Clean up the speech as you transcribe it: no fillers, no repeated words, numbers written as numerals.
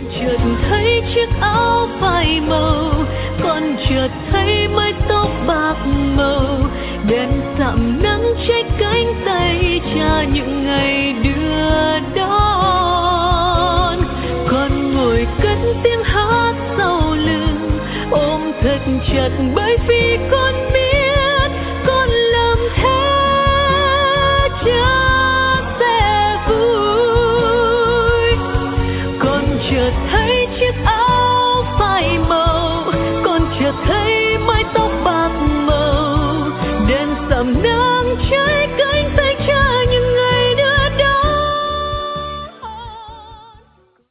chợt thấy chiếc áo phai màu, con chợt thấy mái tóc bạc màu, đèn sạm nắng cháy cánh tay cha những ngày đưa đón. Con ngồi cất tiếng hát sau lưng, ôm thật chặt